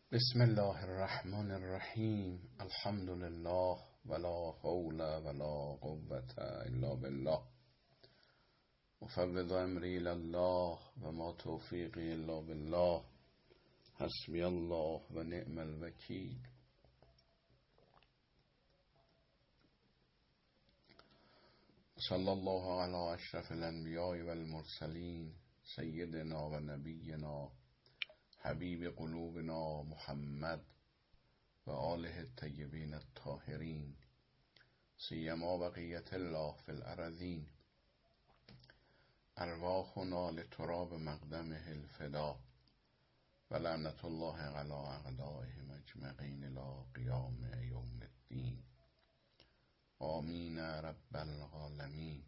بسم الله الرحمن الرحیم. الحمد لله ولا حول ولا قوة الا بالله. مفوض امری الی الله و ما توفیقی الا بالله. حسبی الله و نعم الوکیل. صلی الله علی اشرف الانبیاء والمرسلین سیدنا و نبینا حبیب قلوبنا محمد و آله الطیبین الطاهرین سیما بقیت الله فی الارضین. ارواحنا لتراب مقدمه الفدا و لعنت الله علی اعدائهم اجمعین الی قیام یوم الدین. آمین رب العالمین.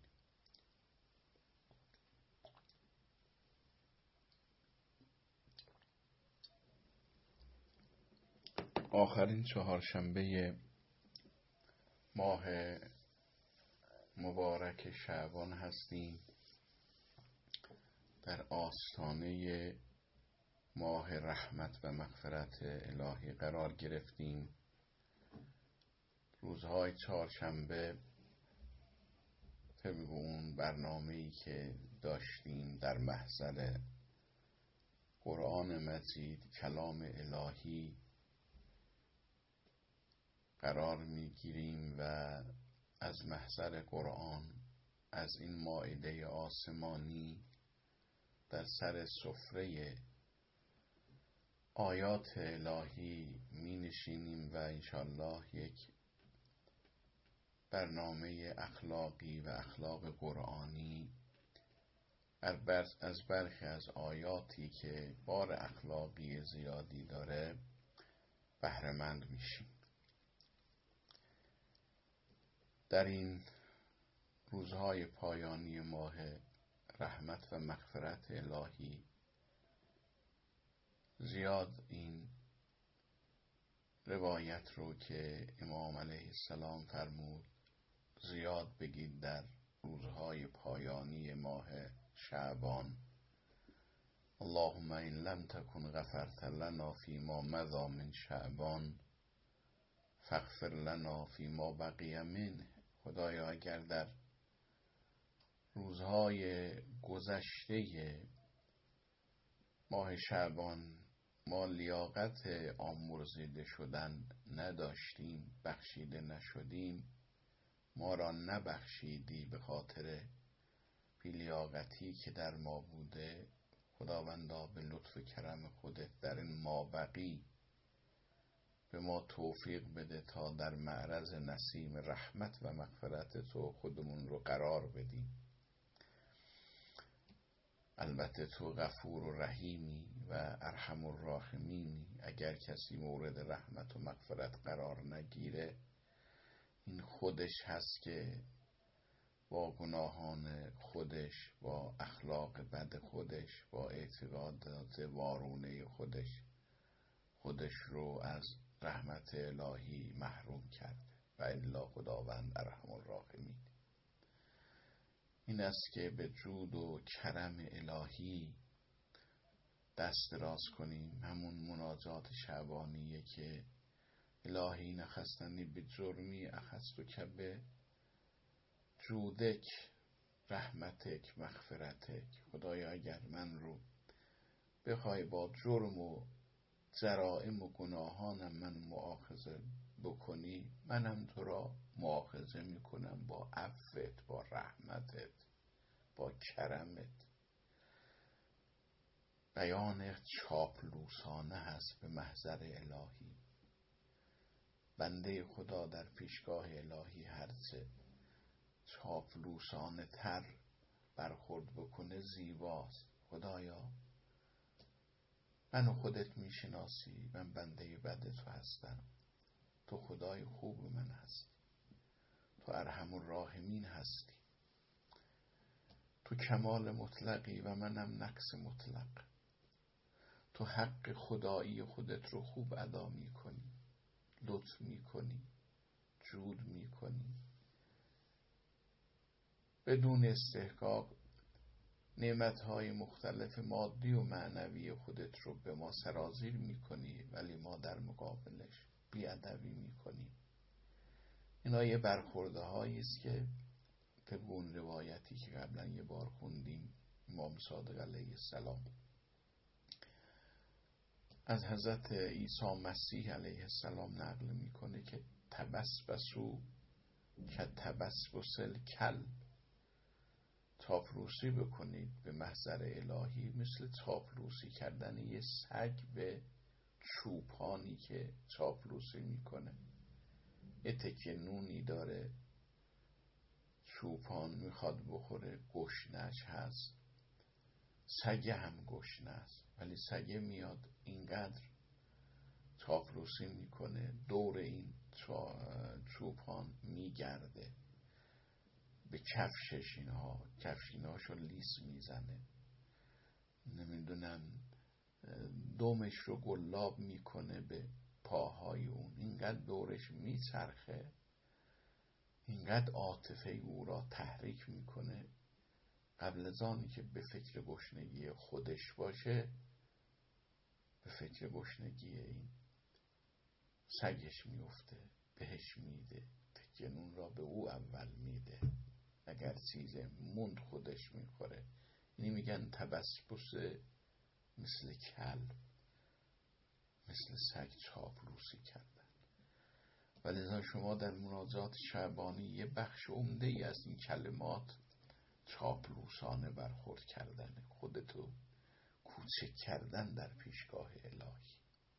آخرین چهارشنبه ماه مبارک شعبان هستیم. در آستانه ماه رحمت و مغفرت الهی قرار گرفتیم. روزهای چهارشنبه طبق اون برنامه‌ای که داشتیم در محضر قرآن مجید کلام الهی قرار میگیریم و از محضر قرآن، از این مائده آسمانی در سر سفره آیات الهی می نشینیم و انشالله یک برنامه اخلاقی و اخلاق قرآنی از برخی از آیاتی که بار اخلاقی زیادی داره بهره‌مند میشیم. در این روزهای پایانی ماه رحمت و مغفرت الهی زیاد این روایت رو که امام علیه السلام فرمود زیاد بگید در روزهای پایانی ماه شعبان. اللهم این لم تکن غفرت لنا فیما مضی من شعبان فاغفر لنا فیما بقی منه. خدایا اگر در روزهای گذشته ماه شعبان ما لیاقت آمرزیده شدن نداشتیم، بخشیده نشدیم، ما را نبخشیدی به خاطر بی‌لیاقتی که در ما بوده، خداوندا به لطف و کرم خودت در این مابقی به ما توفیق بده تا در معرض نسیم رحمت و مغفرت تو خودمون رو قرار بدیم. البته تو غفور و رحیمی و ارحم الراحمینی. اگر کسی مورد رحمت و مغفرت قرار نگیره این خودش هست که با گناهان خودش، با اخلاق بد خودش، با اعتقادات وارونه خودش رو از رحمت الهی محروم کرده و الا خداوند ارحم الراحمین. این است که به جود و کرم الهی دست دراز کنیم. همون مناجات شعبانیه که الهی نخستنی به جرمی اخذتک به جودک رحمتک مغفرتک. خدایا اگر من رو بخوای با جرم و جرائم و گناهانم من مؤاخذه بکنی، منم تو را مؤاخذه میکنم با عفوت، با رحمتت، با کرمت. بیان چاپلوسانه هست به محضر الهی. بنده خدا در پیشگاه الهی هرچه چاپلوسانه تر برخورد بکنه زیباست. خدایا منو خودت میشناسی، من بنده بد تو هستم، تو خدای خوب من هستی، تو ارحم الراحمین هستی، تو کمال مطلقی و منم نقص مطلق، تو حق خدایی خودت رو خوب ادا میکنی، لطف میکنی، جود میکنی، بدون استحقاق نعمتهای مختلف مادی و معنوی خودت رو به ما سرازیر میکنی، ولی ما در مقابلش بی‌ادبی میکنیم. اینا یه برخورده هایی است که طبق اون روایتی که قبلا یه بار خوندیم، امام صادق علیه السلام از حضرت عیسی مسیح علیه السلام نقل میکنه که تبسبسو که تبسبس الکلب، چاپلوسی بکنید به محضر الهی مثل چاپلوسی کردن یه سگ به چوپانی که چاپلوسی میکنه. یه تکه نونی داره، چوپان میخواد بخوره، گشنش هست، سگه هم گشنه است، ولی سگه میاد اینقدر چاپلوسی میکنه، دور این چوپان میگرده، به کفشش اینهاشو لیس میزنه، نمیدونم دومش رو گلاب میکنه به پاهای اون، اینقدر دورش میچرخه، اینقدر عاطفه او را تحریک میکنه، قبل از آنی که به فکر گشنگی خودش باشه به فکر گشنگی این سگش میفته، بهش میده، تکه نون را به او اول میده، اگر چیز موند خودش میخوره. اینی میگن تبسبس مثل کلب، مثل سگ چاپلوسی کردن. ولذا شما در مناجات شعبانی یه بخش عمده ای از این کلمات چاپلوسانه برخورد کردن، خودتو کوچک کردن در پیشگاه الهی،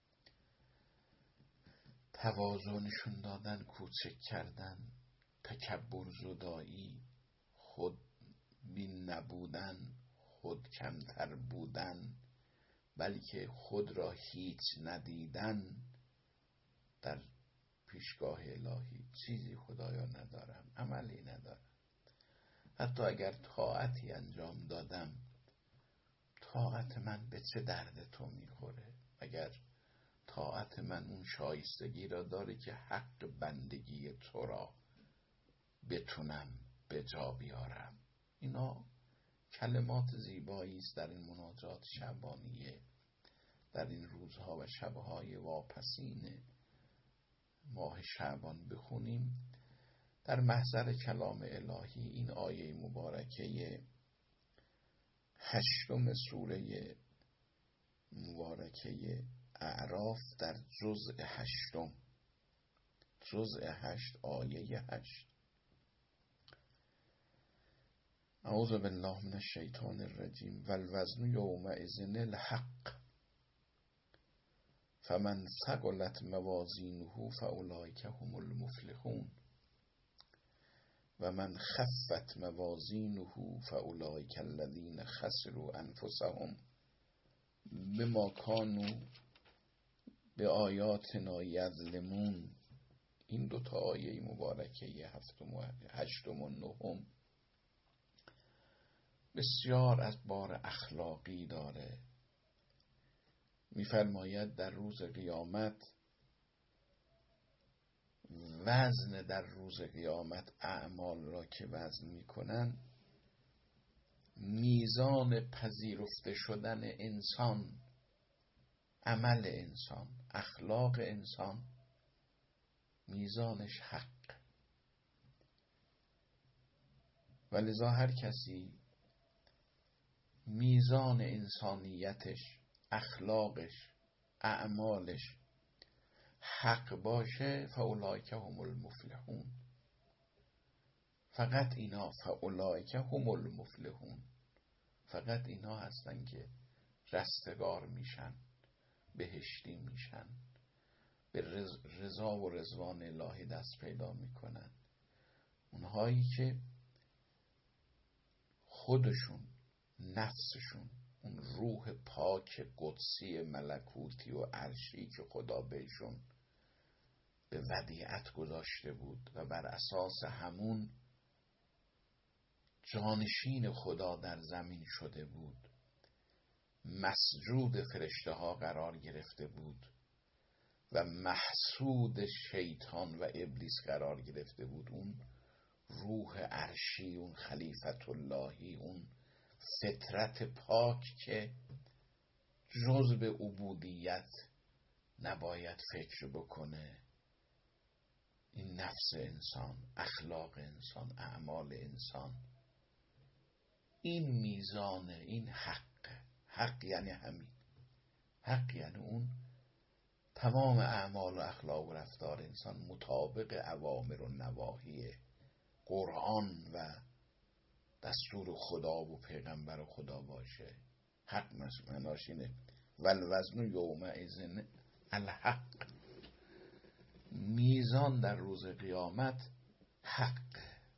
تواضع نشون دادن، کوچک کردن، تکبر زدایی، خود بین نبودن، خود کمتر بودن، بلکه خود را هیچ ندیدن در پیشگاه الهی. چیزی خدایا ندارم، عملی ندارم، حتی اگر طاعتی انجام دادم، طاعت من به چه درد تو میخوره؟ اگر طاعت من اون شایستگی را داره که حق بندگی تو را بتونم به جا بیارم. اینا کلمات زیبایی است در این مناجات شبانیه، در این روزها و شبهای واپسین ماه شعبان بخونیم. در محضر کلام الهی این آیه مبارکه 8 سوره مبارکه اعراف در جزء 8، جزء 8 آیه 8: اعوذ بالله من الشیطان الرجیم والوزن یومئذ الحق فمن ثقلت موازینه فاولئک هم المفلحون و من خفت موازینه فاولئک الذین خسروا انفسهم بما کانوا بآیاتنا یظلمون. این دوتا آیه مبارکه 8 و 9 بسیار از بار اخلاقی داره. می‌فرماید در روز قیامت، وزن در روز قیامت اعمال را که وزن میکنن، میزان پذیرفته شدن انسان، عمل انسان، اخلاق انسان، میزانش حق. ولذا هر کسی میزان انسانیتش، اخلاقش، اعمالش حق باشه، فاولئک هم المفلحون. فقط اینا، فاولئک هم المفلحون، فقط اینا هستن که رستگار میشن، بهشتی میشن، به رضا و رضوان الهی دست پیدا میکنن. اونهایی که خودشون، نفسشون، اون روح پاک قدسی ملکوتی و عرشی که خدا بهشون به ودیعت گذاشته بود و بر اساس همون جانشین خدا در زمین شده بود، مسجود فرشته ها قرار گرفته بود و محسود شیطان و ابلیس قرار گرفته بود، اون روح عرشی، اون خلیفت اللهی، اون فطرت پاک که جز به عبودیت نباید فکر بکنه. این نفس انسان، اخلاق انسان، اعمال انسان، این میزانه، این حق یعنی همین. حق یعنی اون تمام اعمال و اخلاق و رفتار انسان مطابق اوامر و نواهی قرآن و دستور خدا و پیغمبر خدا باشه. حق معناش اینه والوزن یومئذ الحق. میزان در روز قیامت حق.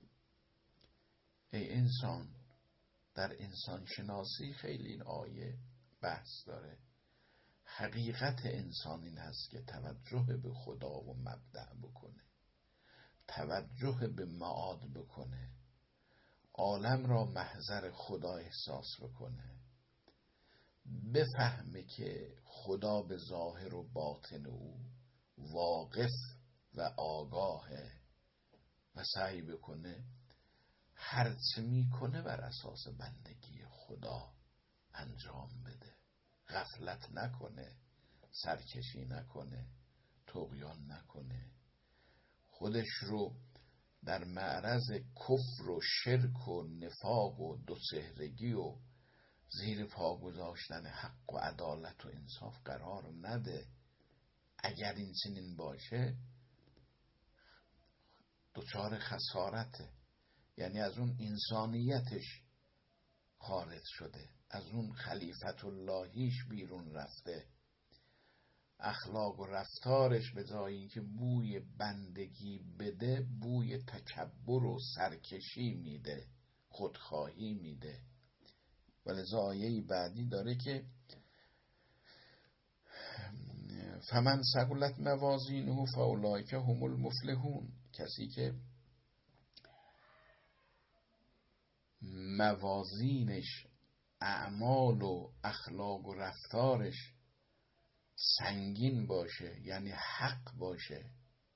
ای انسان، در انسان شناسی خیلی این آیه بحث داره. حقیقت انسان این هست که توجه به خدا و مبدأ بکنه، توجه به معاد بکنه، عالم را محضر خدا احساس بکنه، بفهمه که خدا به ظاهر و باطن او واقف و آگاهه و سعی بکنه هرچه میکنه بر اساس بندگی خدا انجام بده. غفلت نکنه، سرکشی نکنه، طغیان نکنه، خودش رو در معرض کفر و شرک و نفاق و دوچهرگی و زیر پا گذاشتن حق و عدالت و انصاف قرار نده. اگر این چنین باشه دچار خسارته، یعنی از اون انسانیتش خارج شده، از اون خلیفت اللهیش بیرون رفته. اخلاق و رفتارش به جای اینکه بوی بندگی بده بوی تکبر و سرکشی میده، خودخواهی میده. ولذا آیه بعدی داره که فمن ثقلت موازینه فاولئک هم المفلحون. کسی که موازینش، اعمال و اخلاق و رفتارش سنگین باشه، یعنی حق باشه،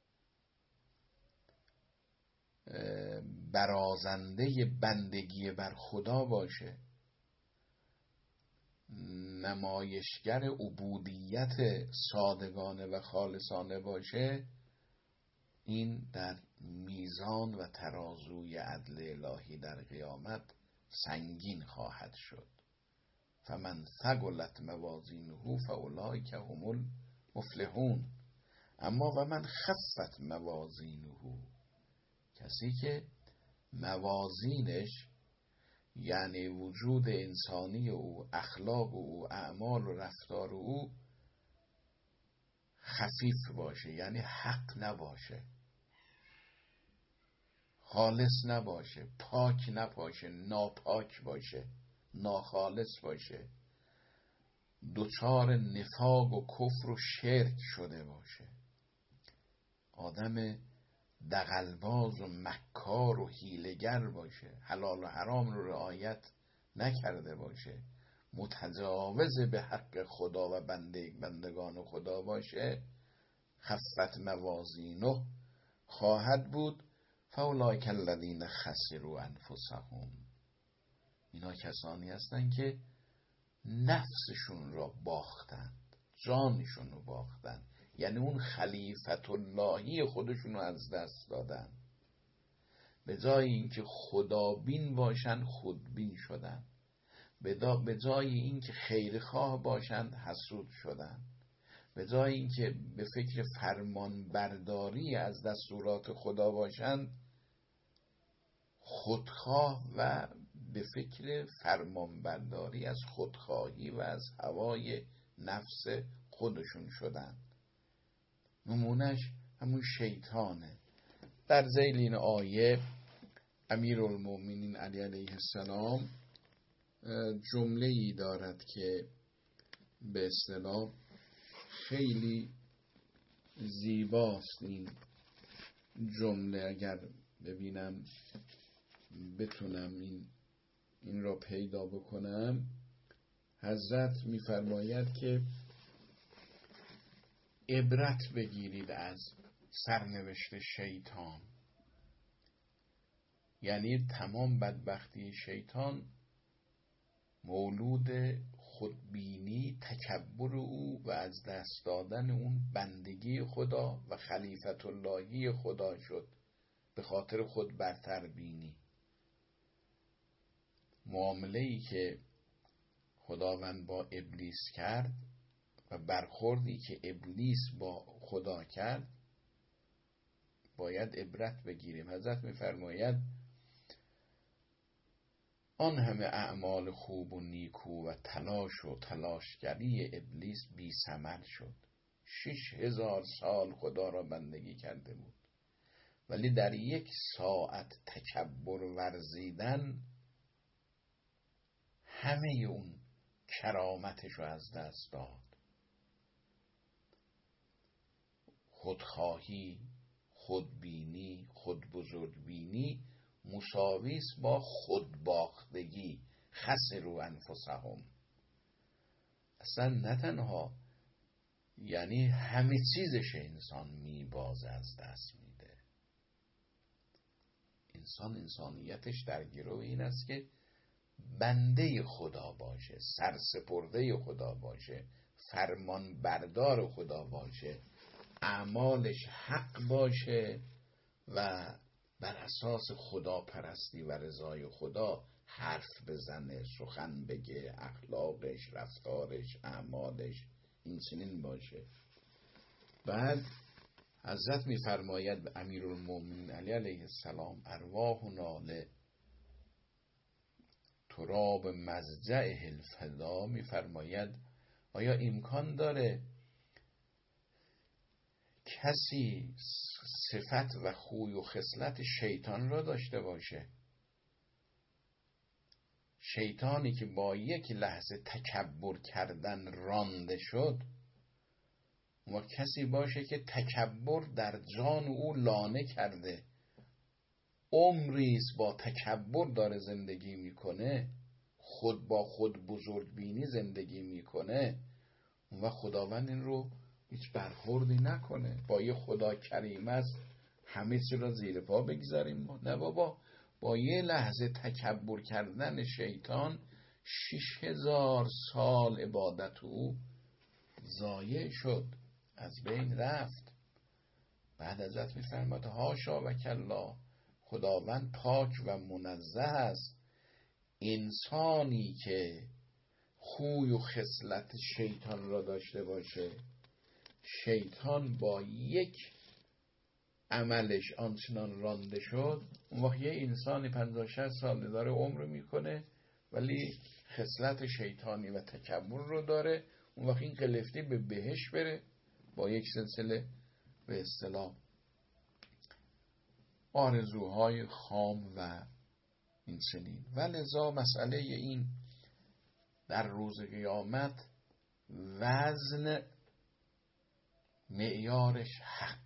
برازنده بندگی بر خدا باشه، نمایشگر عبودیت صادقانه و خالصانه باشه، این در میزان و ترازوی عدل الهی در قیامت سنگین خواهد شد. فمن ثقلت موازینه فاولئک هم المفلحون. اما و من خفت موازینه، کسی که موازینش یعنی وجود انسانی او، اخلاق او، اعمال و رفتار او خفیف باشه، یعنی حق نباشه، خالص نباشه، پاک نباشه، ناپاک باشه، ناخالص باشه، دچار نفاق و کفر و شرک شده باشه، آدم دغل‌باز و مکار و حیله‌گر باشه، حلال و حرام رو رعایت نکرده باشه، متجاوز به حق خدا و بندگان خدا باشه، خفت موازینه خواهد بود. فاولئک الذین خسروا انفسهم. اینا کسانی هستند که نفسشون را باختند، جانشون رو باختند، یعنی اون خلیفت اللهی خودشون رو از دست دادن. به جای اینکه خدابین باشن خودبین شدن، به جای اینکه خیرخواه باشند حسود شدن، به جای اینکه به فکر فرمان برداری از دستورات خدا باشند خودخواه و به فکر فرمان برداری از خودخواهی و از هوای نفس خودشون شدن. نمونش همون شیطانه. در ذیل این آیه امیرالمومنین علی علیه السلام جمله‌ای دارد که به اصطلاح خیلی زیباست. این جمله اگر ببینم بتونم این را پیدا بکنم، حضرت می‌فرماید که عبرت بگیرید از سرنوشت شیطان. یعنی تمام بدبختی شیطان مولود خودبینی، تکبر او و از دست دادن اون بندگی خدا و خلیفت اللهی خدا شد، به خاطر خود برتر بینی. معامله‌ای که خداوند با ابلیس کرد و برخوردی که ابلیس با خدا کرد باید عبرت بگیریم. حضرت می‌فرماید آن همه اعمال خوب و نیکو و تلاش و تلاشگری ابلیس بی ثمر شد. 6000 سال خدا را بندگی کرده بود، ولی در 1 ساعت تکبر ورزیدن همه اون کرامتش رو از دست داد. خودخواهی، خودبینی، خودبزرگبینی مساویس با خودباختگی. خسروا انفسهم. اصلا نه تنها یعنی همه چیزش انسان میبازه، از دست میده. انسان انسانیتش در گرو این است که بنده خدا باشه، سرسپرده خدا باشه، فرمان بردار خدا باشه، اعمالش حق باشه و بر اساس خدا پرستی و رضای خدا حرف بزنه، سخن بگه، اخلاقش، رفتارش، اعمالش این چنین باشه. بعد حضرت میفرماید امیرالمومنین علی علیه السلام ارواحنا لتراب مضجعه الفدا، میفرماید آیا امکان داره کسی صفت و خوی و خصلت شیطان را داشته باشه؟ شیطانی که با 1 لحظه تکبر کردن رانده شد، و کسی باشه که تکبر در جان او لانه کرده، عمریست با تکبر داره زندگی میکنه، خود با خود بزرگبینی زندگی میکنه، و خداوند این رو هیچ برخوردی نکنه. با یه خدا کریم است همه چی را زیر پا بگذاریم ما؟ نه بابا، با 1 لحظه تکبر کردن شیطان 6000 سال عبادت او ضایع شد، از بین رفت. بعد ازت میفرماد هاشا و کلا، خداوند پاک و منزه است. انسانی که خوی و خصلت شیطان را داشته باشه، شیطان با 1 عملش آنچنان رانده شد، اون وقت یه انسانی 50-60 سال داره عمر میکنه ولی خصلت شیطانی و تکبر رو داره، اون وقت این قلفتی به بهشت بره با 1 سلسله به اصطلاح آرزوهای خام و این چنین. ولذا مسئله این در روز قیامت وزن معیارش حق.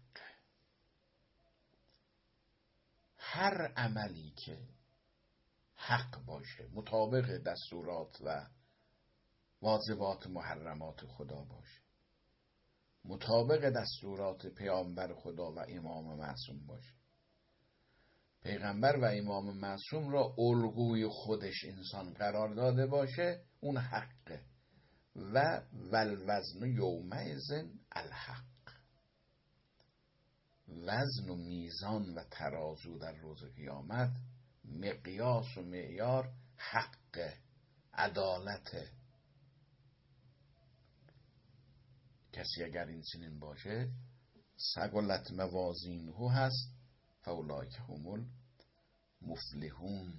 هر عملی که حق باشه، مطابق دستورات و واجبات محرمات خدا باشه، مطابق دستورات پیامبر خدا و امام معصوم باشه، پیغمبر و امام معصوم را الگوی خودش انسان قرار داده باشه، اون حقه. و والوزن یومئذ الحق. وزن و میزان و ترازو در روز قیامت مقیاس و معیار حق، عدالت. کسی اگر این چنین باشه ثقلت موازینه هست فاولئک هم المفلحون.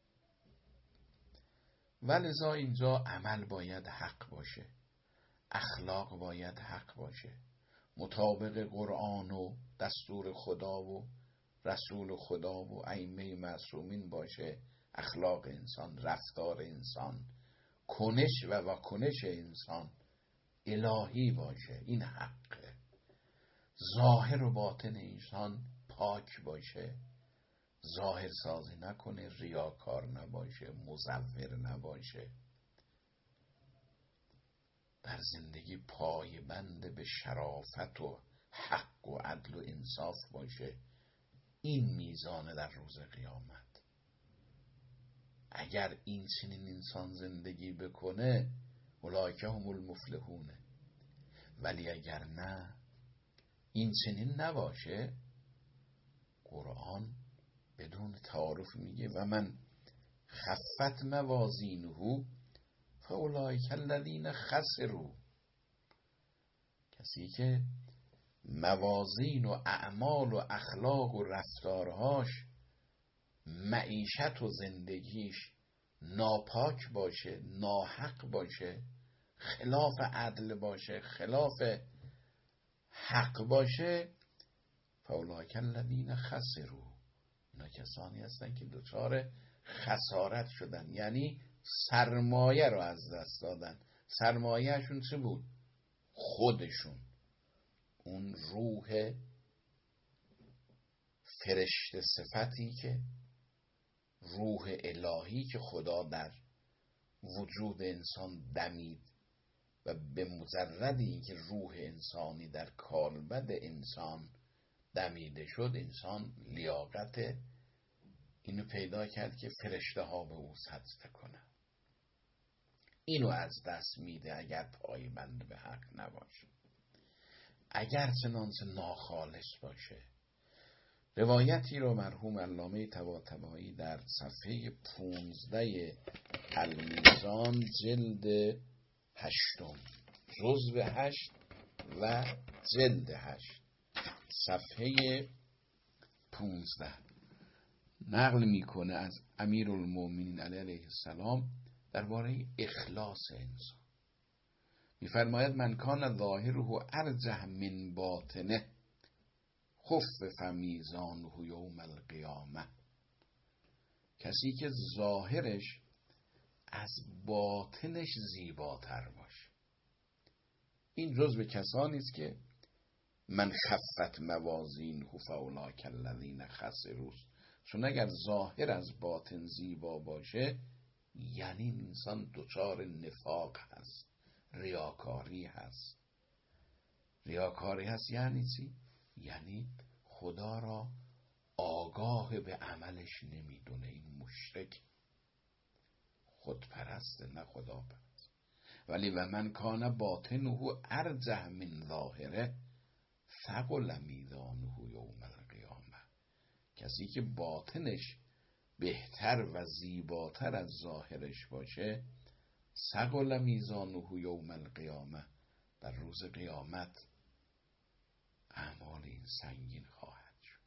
ولذا اینجا عمل باید حق باشه، اخلاق باید حق باشه، مطابق قرآن و دستور خدا و رسول خدا و ائمه معصومین باشه. اخلاق انسان، رفتار انسان، کنش و واکنش انسان الهی باشه، این حقه. ظاهر و باطن انسان پاک باشه، ظاهر سازی نکنه، ریاکار نباشه، مزور نباشه، در زندگی پایبند به شرافت و حق و عدل و انصاف باشه. این میزان در روز قیامت. اگر این چنین انسان زندگی بکنه اولئک هم المفلحون. ولی اگر نه، این چنین نباشه، قرآن بدون تعارف میگه و من خفت موازینه فاولئک الذین خسروا. کسی که موازین و اعمال و اخلاق و رفتارهاش، معیشت و زندگیش ناپاک باشه، ناحق باشه، خلاف عدل باشه، خلاف حق باشه، فاولئک الذین خسروا، اینا کسانی هستن که دچار خسارت شدن، یعنی سرمایه رو از دست دادن. سرمایهشون چه بود؟ خودشون، اون روح فرشته صفتی که روح الهی که خدا در وجود انسان دمید و به مجرد اینکه روح انسانی در کالبد انسان دمیده شد، انسان لیاقت اینو پیدا کرد که فرشته ها به او سجده کنن. اینو از دست میده اگر پایبند به حق نباشه، اگر چنانچه ناخالص باشه. روایتی رو مرحوم علامه طباطبایی در صفحه 15 المیزان جلد 8 جزو 8 و جلد 8 صفحه 15 نقل میکنه از امیرالمومنین علیه السلام درباره اخلاص انسان. میفرماید من کان ظاهره ارجح من باطنه خفف میزانه یوم القیامه. کسی که ظاهرش از باطنش زیباتر باشه، این جزو کسانی است که من خفت موازینه فاولئک الذین خسروا. چون اگر ظاهر از باطن زیبا باشه، یعنی این انسان دچار نفاق هست، ریاکاری هست. ریاکاری هست یعنی چی؟ یعنی خدا را آگاه به عملش نمیدونه. این مشرک خودپرسته، نه خدا پرست. ولی و من کان باطنه ارجح من ظاهره ثقل میزانه یوم القیامه. کسی که باطنش بهتر و زیباتر از ظاهرش باشه، ثقل میزانه یوم القیامه، در روز قیامت اعمال این سنگین خواهد شد.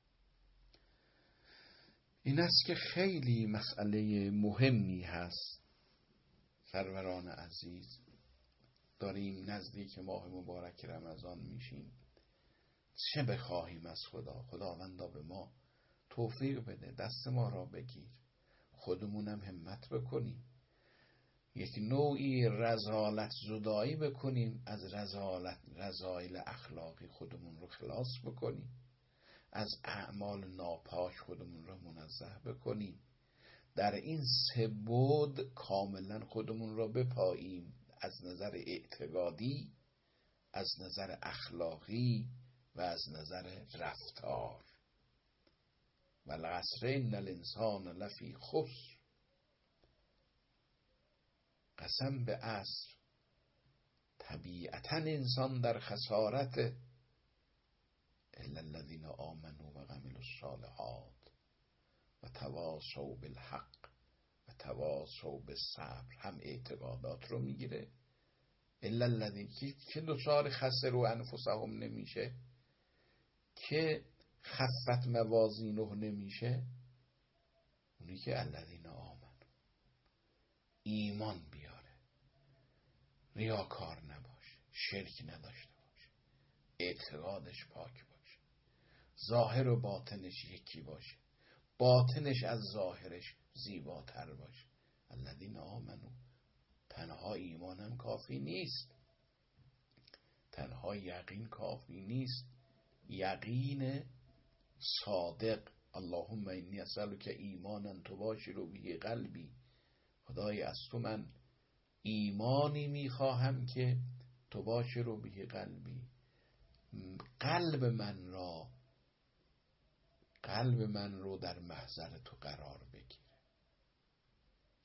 این است که خیلی مسئله مهمی هست. سروران عزیز، داریم نزدیک ماه مبارک رمضان میشیم. چه بخواهیم از خدا؟ خداوندا به ما توفیق بده، دست ما را بگیر، خودمونم همت بکنیم، یک نوعی رذالت زدایی بکنیم، از رذایل اخلاقی خودمون رو خلاص بکنیم، از اعمال ناپاک خودمون رو منزه بکنیم. در این سه بعد کاملا خودمون رو بپاییم، از نظر اعتقادی، از نظر اخلاقی و از نظر رفتار. والعصر ان الانسان لفی خسر. قسم به عصر، طبیعتا انسان در خسارت، الا الذین آمنوا و عملوا الصالحات و تواصوا بالحق و تواصوا بالصبر. هم اعتقادات رو میگیره. الا الذین که دچار خسروا انفسهم نمیشه، که خفت موازینه نمیشه، اونی که الذین آمنوا، ایمان بیاره، ریاکار نباشه، شرک نداشته باشه، اعتقادش پاک باشه، ظاهر و باطنش یکی باشه، باطنش از ظاهرش زیباتر باشه. الذین آمنوا. تنها ایمان هم کافی نیست، تنها یقین کافی نیست. یقین صادق. اللهم انی اسألک ایمانا تباشر به قلبی. خدای از تو من ایمانی میخواهم که تباشر به قلبی، قلب من رو در محضر تو قرار بگیره.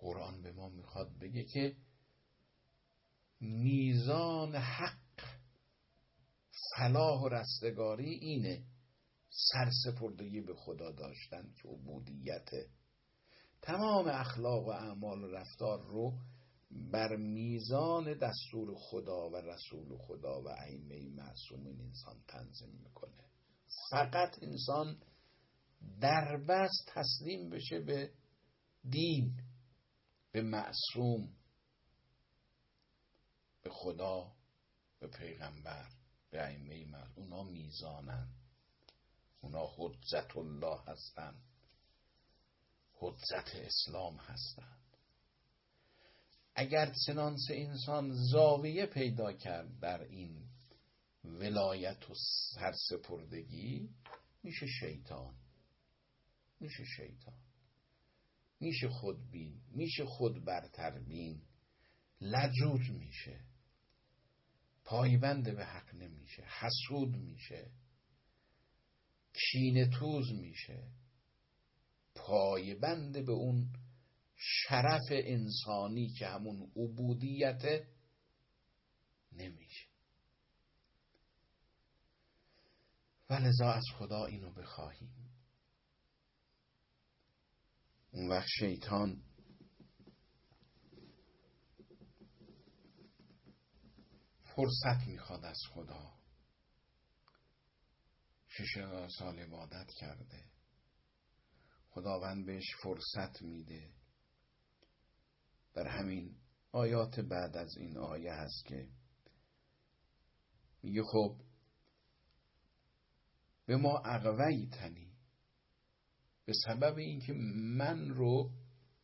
قرآن به ما میخواد بگه که میزان حق، فلاح و رستگاری اینه، سرسپردگی به خدا داشتن که عبودیته. تمام اخلاق و اعمال و رفتار رو بر میزان دستور خدا و رسول خدا و ائمه معصومین انسان تنظیم میکنه. فقط انسان در بس تسلیم بشه به دین، به معصوم، به خدا، به پیغمبر، به ائمه معصوم. اونا میزانن، اونا حجت الله هستن، حجت اسلام هستن. اگر چنانچه انسان زاویه پیدا کرد در این ولایت و سرسپردگی، میشه شیطان، میشه خودبین، میشه خود برتربین، لجوج میشه، پایبند به حق نمیشه، حسود میشه، کینه‌توز میشه، پایبند به اون شرف انسانی که همون عبودیت نمیشه. ولذا از خدا اینو بخواهیم. اون وقت شیطان فرصت میخواد از خدا. 6000 سال عبادت کرده، خداوند بهش فرصت میده. در همین آیات بعد از این آیه هست که میگه خب به ما اغویتنی، به سبب اینکه من رو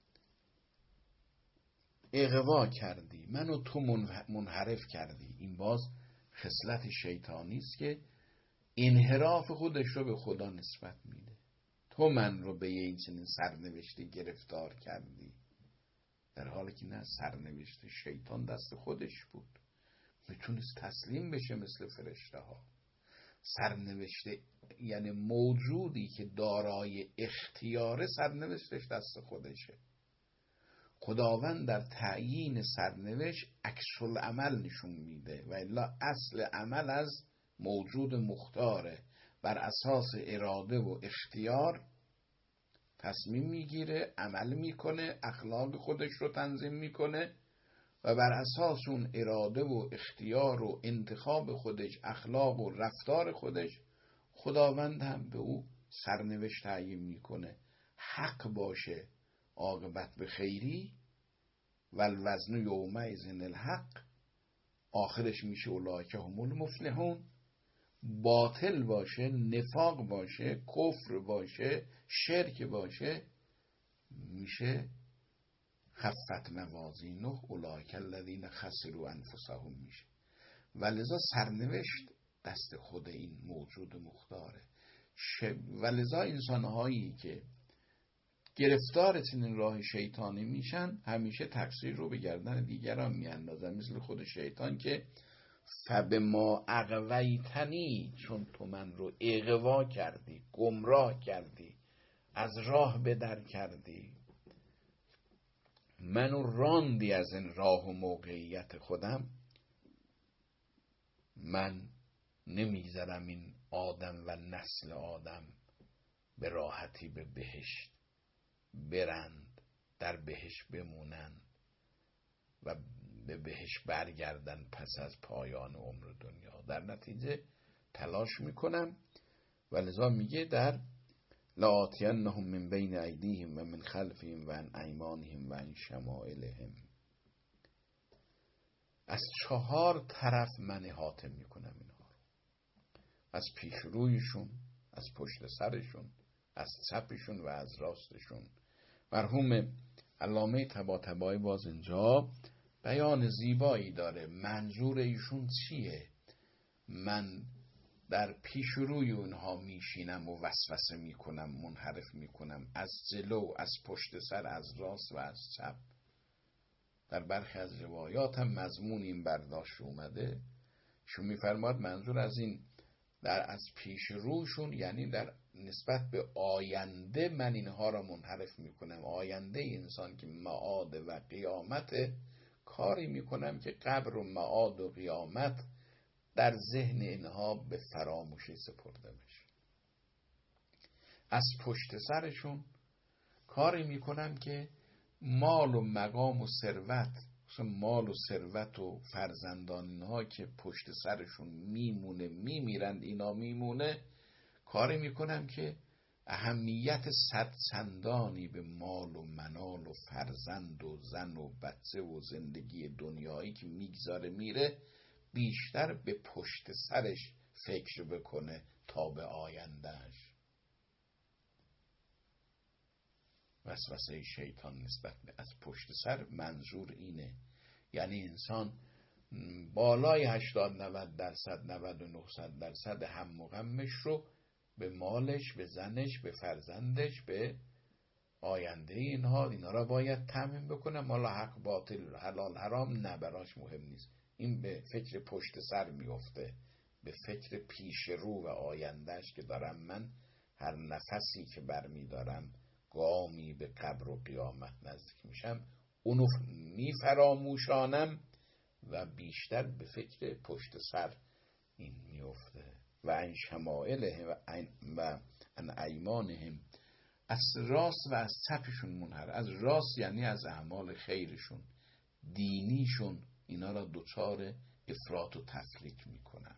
اغوا کردی، منو تو منحرف کردی. این باز خصلت شیطانی است که انحراف خودش رو به خدا نسبت میده. تو من رو به این چنین سرنوشتی گرفتار کردی، در حالی که نه، سرنوشت شیطان دست خودش بود، میتونست تسلیم بشه مثل فرشته ها. سرنوشت یعنی موجودی که دارای اختیار، سرنوشتش دست خودشه. خداوند در تعیین سرنوشت عکس العمل نشون میده، و الا اصل عمل از موجود مختاره. بر اساس اراده و اختیار تصمیم میگیره، عمل میکنه، اخلاق خودش رو تنظیم میکنه، و بر اساس اون اراده و اختیار و انتخاب خودش، اخلاق و رفتار خودش، خداوند هم به او سرنوشت تعیین میکنه. حق باشه عاقبت به خیری، والوزن یومئذ الحق، آخرش میشه اولئک هم المفلحون. باطل باشه، نفاق باشه، کفر باشه، شرک باشه، میشه خفت موازینه اولئک الذین خسروا انفسهم میشه. ولذا سرنوشت دست خود این موجود مختاره. ولذا انسانهایی که گرفتار چنین راه شیطانی میشن، همیشه تقصیر رو به گردن دیگران میاندازن، مثل خود شیطان که فبما اغویتنی، چون تو من رو اغوا کردی، گمراه کردی، از راه بدر کردی، منو راندی از این راه و موقعیت خودم، من نمیذارم این آدم و نسل آدم به راحتی به بهشت برند، در بهشت بمونن و به بهشت برگردن پس از پایان عمر دنیا. در نتیجه تلاش میکنم. ولذا میگه در لآتینهم من بین ایدیهم و من خلفهم و عن ایمانهم و عن شمائلهم، از 4 طرف من احاطه میکنم اینها رو، از پیش رویشون، از پشت سرشون، از چپشون و از راستشون. مرحوم علامه طباطبایی باز اینجا بیان زیبایی داره. منظور ایشون چیه؟ من در پیش روی اونها میشینم و وسوسه میکنم، منحرف میکنم، از جلو، از پشت سر، از راست و از چپ. در برخی از روایات هم مضمون این برداشت اومده. شون میفرماد منظور از این از پیش روشون یعنی در نسبت به آینده من اینها را منحرف میکنم. آینده انسان که معاد و قیامت، کاری میکنم که قبر و معاد و قیامت در ذهن اینها به فراموشی سپرده بشه. از پشت سرشون کاری میکنم که مال و مقام و ثروت، مال و ثروت و فرزندان اینها که پشت سرشون میمونه، میمیرند، اینا میمونه، کاری میکنم که اهمیت صدچندانی به مال و منال و فرزند و زن و بچه و زندگی دنیایی که میگذاره میره، بیشتر به پشت سرش فکر بکنه تا به آیندهش. وسوسه شیطان نسبت به از پشت سر منظور اینه، یعنی انسان بالای 80-90%، 99% هم و غمش رو به مالش، به زنش، به فرزندش، به آینده اینا را باید تامین بکنه. مالا حق باطل حلال حرام نه، براش مهم نیست. این به فکر پشت سر میفته، به فکر پیش رو و آیندهش که دارم من هر نفسی که برمیدارم گامی به قبر و قیامت نزدیک میشم، اونو میفراموشانم و بیشتر به فکر پشت سر این میفته. و ان شمائلهم و ان ایمانهم، از راست و از چپشون منحرف. از راست یعنی از اعمال خیرشون، دینیشون، اینا را دوچار افراط و تفریط میکنن.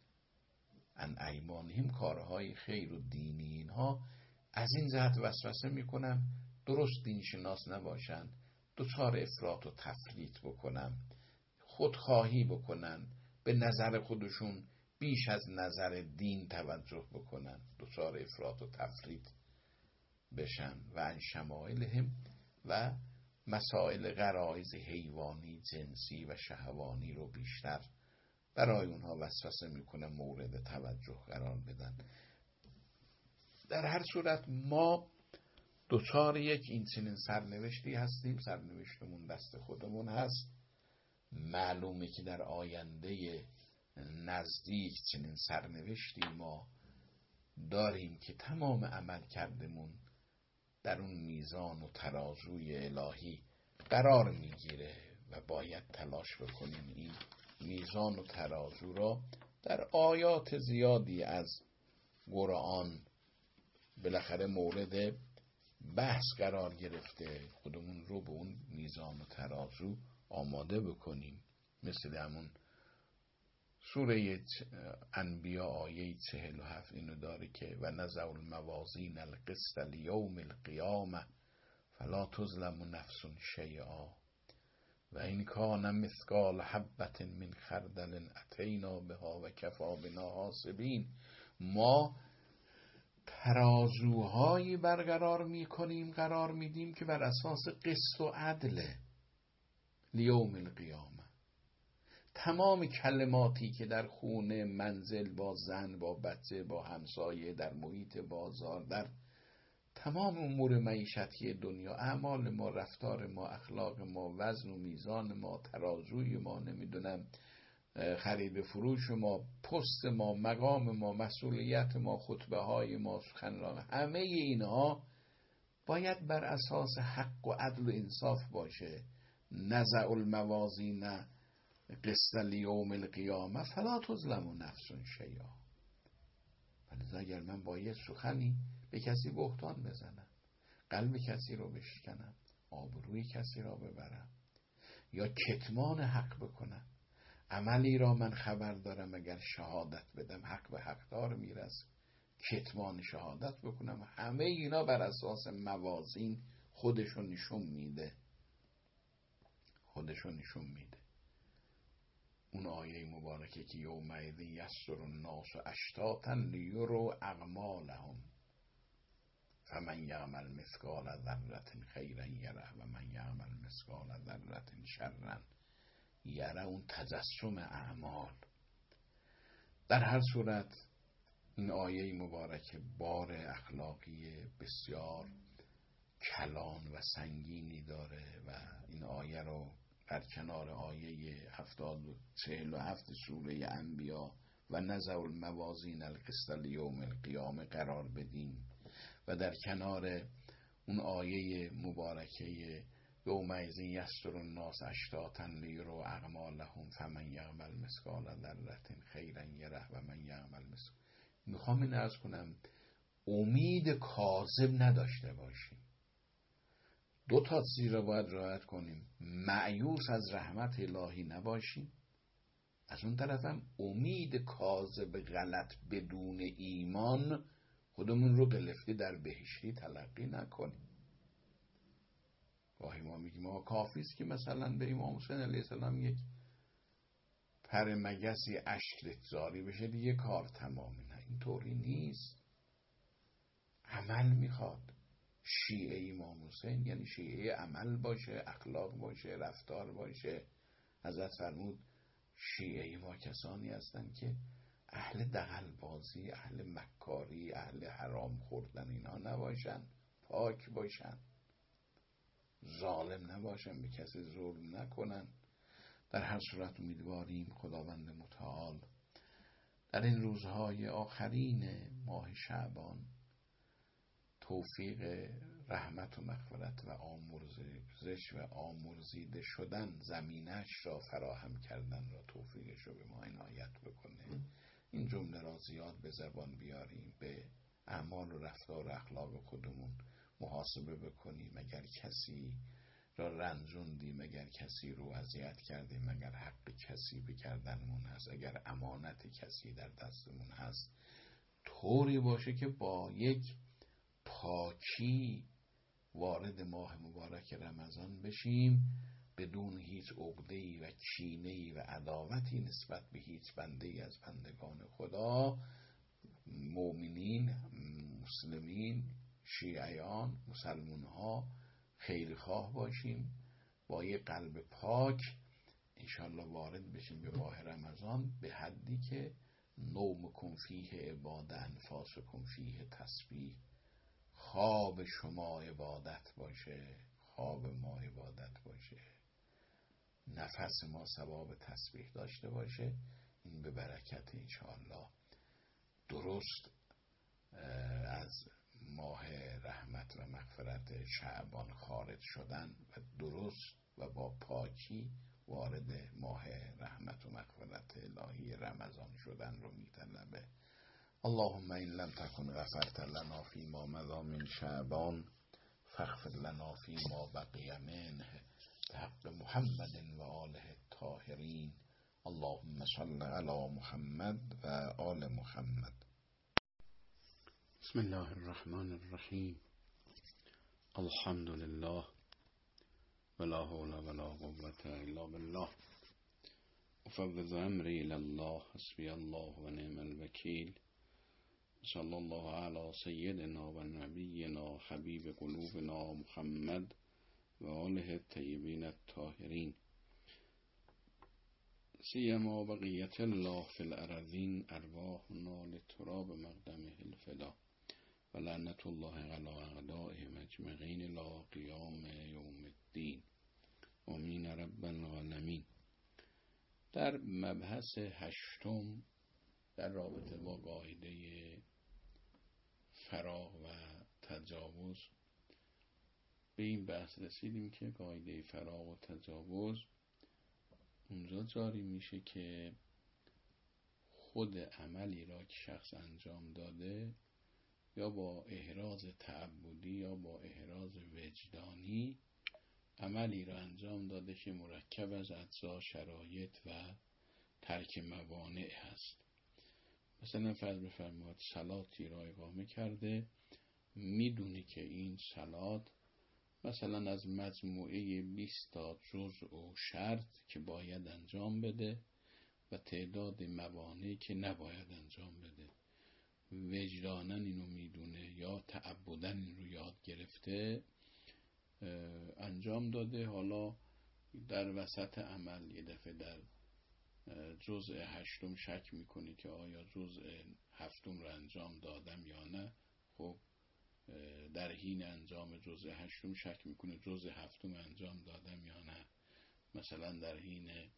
ان ایمانهم، کارهای خیر و دینی اینها از این جهت وسوسه میکنم درست دینشناس نباشن، دوچار افراط و تفریط بکنن، خودخواهی بکنن، به نظر خودشون بیش از نظر دین توجه بکنن، دوچار افراط و تفریط بشن. و ان شمائلهم، و مسائل غرایز حیوانی، جنسی و شهوانی رو بیشتر برای اونها وسوسه میکنه، مورد توجه قرار بدن. در هر صورت ما دوچار یک این چنین سرنوشتی هستیم، سرنوشتمون دست خودمون هست. معلومه که در آینده نزدیک چنین سرنوشتی ما داریم که تمام عمل کردمون در اون میزان و ترازوی الهی قرار میگیره و باید تلاش بکنیم این میزان و ترازو را در آیات زیادی از قرآن بالاخره مورد بحث قرار گرفته، خودمون رو به اون میزان و ترازو آماده بکنیم. مثل همون سوره انبیا آیه 47 اینو داره که و نضع الموازین القسط لیوم القیامه فلا تظلم نفس شیئا و این کان مثقال حبة من خردل اتینا بها و کفی بنا حاسبین. ما ترازوهایی برقرار میکنیم، قرار میدیم که بر اساس قسط و عدله. لیوم القیامه تمام کلماتی که در خونه، منزل، با زن، با بچه، با همسایه، در محیط بازار، در تمام امور معیشتی دنیا، اعمال ما، رفتار ما، اخلاق ما، وزن و میزان ما، ترازوی ما، نمیدونم خرید فروش ما، پست ما، مقام ما، مسئولیت ما، خطبه های ما، سخنرانی، همه اینها باید بر اساس حق و عدل و انصاف باشه. نضع الموازین قسط لیوم القیامه فلا تظلم نفس شیئا. ولذا اگر من با یه سخنی به کسی بهتان بزنم، قلب کسی رو بشکنم، آبروی کسی را ببرم، یا کتمان حق بکنم، عملی را من خبر دارم اگر شهادت بدم حق به حقدار میرسه، کتمان شهادت بکنم، همه اینا بر اساس موازین خودشون نشون میده. اون آیه مبارکه که یومئذ یصدر الناس اشتاتا لیروا اعمالهم فمن یعمل مثقال ذره خیرا یره و من یعمل مثقال ذره شرا یره. اون تجسم اعمال. در هر صورت این آیه مبارکه بار اخلاقی بسیار کلان و سنگینی داره و این آیه رو در کنار آیه 47 سوره انبیا و نضع الموازین القسط لیوم القیامه قرار بدیم و در کنار اون آیه مبارکه یومئذ یصدر الناس اشتاتا لیروا اعمالهم فمن یعمل مثقال ذره خیرا یره و من یعمل مثقال. میخوام این عرض کنم امید کاذب نداشته باشیم. دو تا چیز رو باید رعایت کنیم، مایوس از رحمت الهی نباشیم، از اون طرف هم امید کاذب غلط بدون ایمان خودمون رو قلفتی در بهشتی تلقی نکنیم. گاهی ما میگیم ما کافیست که مثلا به امام حسین علیه السلام یک پر مگسی اشک زاری بشه دیگه کار تمامی. نه، اینطوری نیست. عمل میخواد. شیعه امام حسین یعنی شیعه عمل باشه، اخلاق باشه، رفتار باشه. حضرت فرمود شیعه ما کسانی هستند که اهل دغل بازی، اهل مکاری، اهل حرام خوردن اینا نباشن، پاک باشن، ظالم نباشن، به کسی ظلم نکنن. در هر صورت امیدواریم خداوند متعال در این روزهای آخرین ماه شعبان توفیق رحمت و مغفرت و آمرزش و آمرزیده شدن زمینش را فراهم کردن را توفیقش رو به ما عنایت بکنه. این جمله را زیاد به زبان بیاریم، به اعمال و رفتار و اخلاق خودمون محاسبه بکنیم. اگر کسی را رنجوندیم، اگر کسی رو اذیت کردیم، اگر حق کسی به گردنمون هست، اگر امانت کسی در دستمون هست، طوری باشه که با یک پاکی وارد ماه مبارک رمضان بشیم، بدون هیچ عقده‌ای و کینه‌ای و عداوتی نسبت به هیچ بنده‌ای از بندگان خدا، مؤمنین، مسلمین، شیعیان، مسلمان‌ها خیرخواه باشیم. با یک قلب پاک انشالله وارد بشیم به ماه رمضان، به حدی که نومکم فیه عباده انفاسکم فیه تسبیح. خواب شما عبادت باشه، خواب ما عبادت باشه، نفس ما ثواب تسبیح داشته باشه. این به برکت انشاءالله درست از ماه رحمت و مغفرت شعبان خارج شدن و درست و با پاکی وارد ماه رحمت و مغفرت الهی رمضان شدن رو میطلبه. اللهم این لم تکن غفرت لنا فیما مضی من شعبان فاغفر لنا فیما بقی منه بحق محمد و آله الطاهرین. اللهم صل علی محمد و آل محمد. بسم الله الرحمن الرحیم. الحمد لله ولا حول ولا قوة الا بالله. افوض امری الی الله حسبی الله و نعم الوکیل. صلی الله علی سیدنا و نبینا حبیب قلوبنا محمد و آله الطیبین الطاهرین. سیما بقیت الله فی الارضین ارواحنا لتراب مقدمه الفدا و لعنت الله علی اعدائهم اجمعین الی قیام یوم الدین. آمین رب العالمین. در مبحث هشتم در رابطه با قاعده فراغ و تجاوز به این بحث رسیدیم که قاعده فراغ و تجاوز اونجا جاری میشه که خود عملی را که شخص انجام داده یا با احراز تعبدی یا با احراز وجدانی عملی را انجام داده که مرکب از اجزا، شرایط و ترک موانع هست. مثلا فرض بفرمایید صلاتی را اقامه کرده، میدونی که این صلات مثلا از مجموعه 20 تا جزء و شرط که باید انجام بده و تعداد موانعی که نباید انجام بده، وجداناً اینو میدونه یا تعبداً این رو یاد گرفته انجام داده. حالا در وسط عمل یه دفعه در جزء هشتم شک میکنه که آیا جزء هفتم رو انجام دادم یا نه. خب در حین انجام جزء هشتم شک میکنه جزء هفتم انجام دادم یا نه. مثلا در حین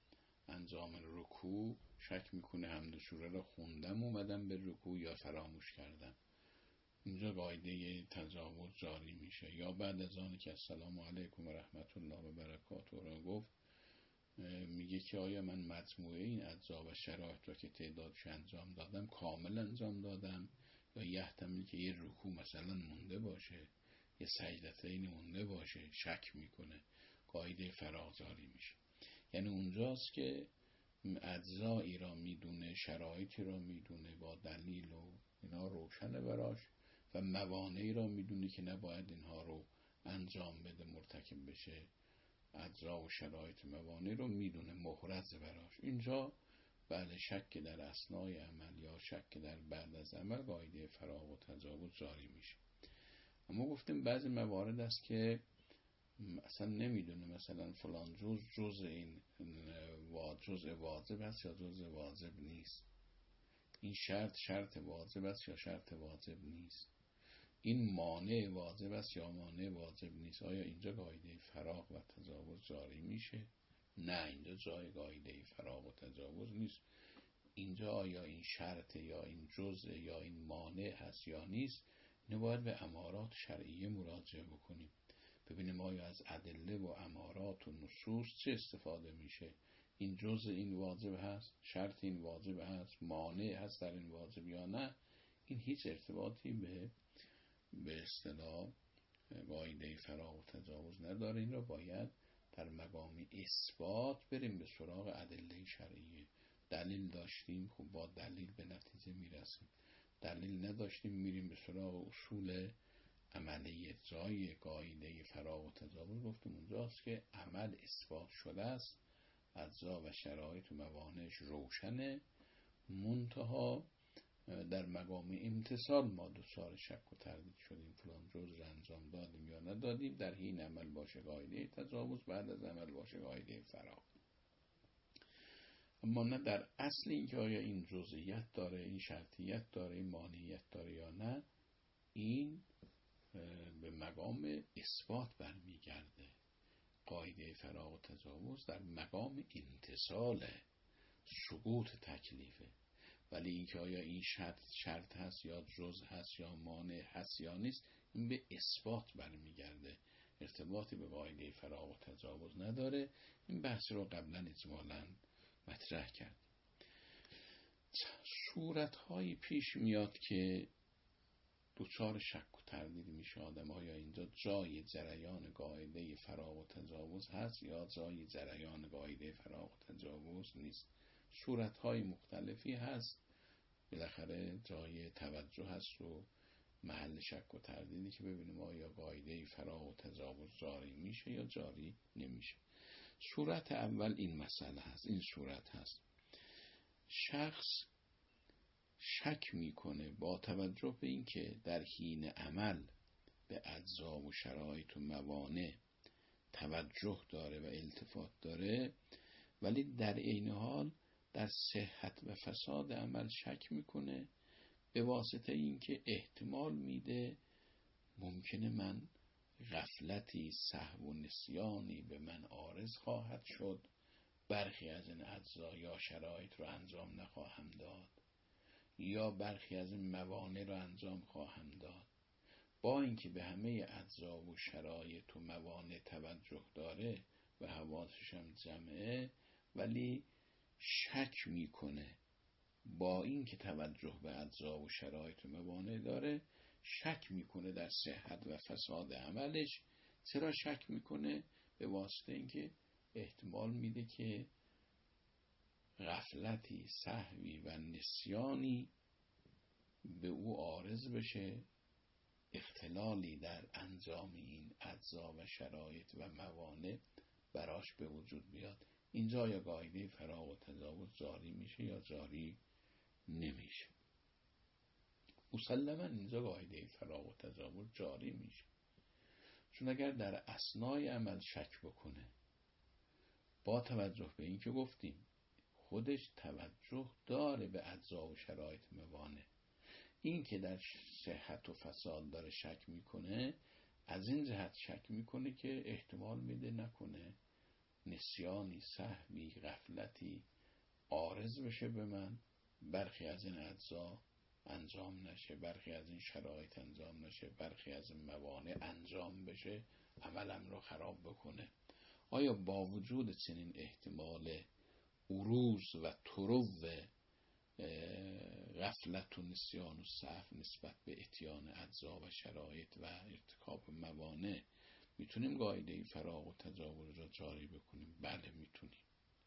انجام رکوع شک میکنه حمد و سوره رو خوندم اومدم به رکوع یا فراموش کردم. اینجا قاعده تجاوز جاری میشه. یا بعد از آن که السلام علیکم و رحمت الله و برکاته رو گفت میگه که آیا من مجموعه این اجزا و شرایط رو که تعدادش انجام دادم کامل انجام دادم، یا یحتمل که یه رکوع مثلا مونده باشه، یه سجدتین مونده باشه، شک میکنه، قاعده فراغ جاری میشه. یعنی اونجاست که اجزایی را میدونه، شرایطی را میدونه با دلیل و اینا روشنه براش، و موانعی را میدونه که نباید اینها رو انجام بده، مرتکب بشه. اجزا و شرایط موانع رو میدونه، محرز براش. اینجا بله شک در اثنای عمل یا شک در بعد از عمل قاعده فراغ و تجاوز جاری میشه. اما گفتیم بعضی موارد است که اصلا نمیدونه، مثلا فلان جز این جزء واجب است یا جزء واجب نیست، این شرط واجب است یا شرط واجب نیست، این مانع واجب است یا مانع واجب نیست. آیا اینجا قاعده فراغ و تجاوز جاری میشه؟ نه، اینجا جای قاعده فراغ و تجاوز نیست. اینجا آیا این شرط یا این جزء یا این مانع هست یا نیست، اینو باید به امارات شرعیه مراجعه بکنیم، ببینیم آیا از ادله و امارات و نصوص چه استفاده میشه. این جزء این واجب هست، شرط این واجب هست، مانع هست در این واجب یا نه. این هیچ ارتباطی به اصطلاح قاعده فراغ و تجاوز نداره. این را باید در مقام اثبات بریم به سراغ ادله شرعیه. دلیل داشتیم، خب با دلیل به نتیجه میرسیم. دلیل نداشتیم، میریم به سراغ اصول عملی. جای قاعده فراغ و تجاوز گفتیم اونجاست که عمل اثبات شده است، اجزا و شرایط و موانعش روشنه، منتها در مقام امتصال ما دچار شک و تردید شدیم، فلان جزء انجام دادیم یا ندادیم. در این عمل باشه قاعده تجاوز، بعد از عمل باشه قاعده فراغ. اما نه در اصل این که آیا این جزئیت داره، این شرطیت داره، این مانعیت داره یا نه، این به مقام اثبات برمیگرده. قاعده فراغ و تجاوز در مقام امتصال سقوط تکلیفه. ولی اینکه آیا این شرط هست یا جزء هست یا مانع هست یا نیست، این به اثبات برمیگرده، ارتباطی به قاعده فراغ و تجاوز نداره. این بحث رو قبلا اجمالاً مطرح کرد. صورت‌هایی پیش میاد که دچار شک و تردید میشه آدم، آیا اینجا جای جریان قاعده فراغ و تجاوز هست یا جای جریان قاعده فراغ و تجاوز نیست. صورت‌های مختلفی هست، بالاخره جای توجه هست و محل شک و تردیدی که ببینیم آیا قاعده فراغ و تجاوز جاری میشه یا جاری نمیشه. صورت اول این مسئله هست، این صورت هست: شخص شک میکنه با توجه به اینکه در حین عمل به اجزا و شرایط و موانع توجه داره و التفات داره، ولی در عین حال در صحت و فساد عمل شک میکنه، به واسطه اینکه احتمال میده ممکنه من غفلتی، سهو و نسیانی به من عارض خواهد شد، برخی از این اجزا یا شرایط رو انجام نخواهم داد یا برخی از این موانع رو انجام خواهم داد. با اینکه به همه اجزا و شرایط و موانع توجه داره و حواسش هم جمعه، ولی شک میکنه. با اینکه توجه به اجزا و شرایط و موانع داره، شک میکنه در صحت و فساد عملش. چرا شک میکنه؟ به واسطه اینکه احتمال میده که غفلتی، سهوی و نسیانی به او عارض بشه، اختلالی در انجام این اجزا و شرایط و موانع براش به وجود بیاد. اینجا یا قاعده فراغ و تجاوز جاری میشه یا جاری نمیشه. مسلما اینجا قاعده فراغ و تجاوز جاری میشه، چون اگر در اثنای عمل شک بکنه، با توجه به این که گفتیم خودش توجه داره به اجزا و شرایط موانع، این که در صحت و فساد داره شک میکنه، از این جهت شک میکنه که احتمال میده نکنه نسیانی، سهوی، غفلتی عارض بشه به من، برخی از این اجزا انجام نشه، برخی از این شرایط انجام نشه، برخی از این موانع انجام بشه، عملم رو خراب بکنه. آیا با وجود چنین احتمال عروض و طرو غفلت و نسیان و سهو نسبت به اتیان اجزا و شرایط و ارتکاب موانع میتونیم قاعده فراغ و تجاوز را جاری بکنیم؟ بله میتونیم.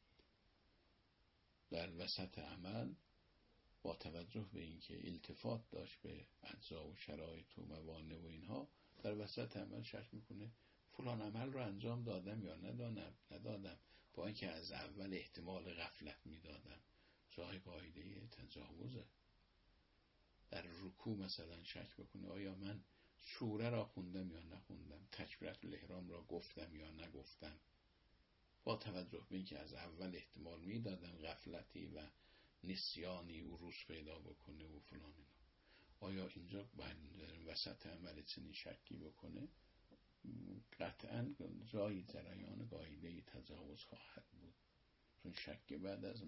در وسط عمل با توجه به اینکه التفات داشت به اجزا و شرایط و موانع و اینها، در وسط عمل شک میکنه فلان عمل رو انجام دادم یا ندادم، با اینکه از اول احتمال غفلت میدادم، جای قاعده تجاوزه. در رکوع مثلا شک بکنه آیا من سوره را خوندم یا نخوندم، تکبیرت الاحرام را گفتم یا نگفتم، با توجه به اینکه از اول احتمال میدادم غفلتی و نسیانی عروض پیدا بکنه و فلان اینا. آیا اینجا باید وسط عمل چنین شکی بکنه؟ قطعا جای جریان قاعده تجاوز خواهد بود، چون شک بعد از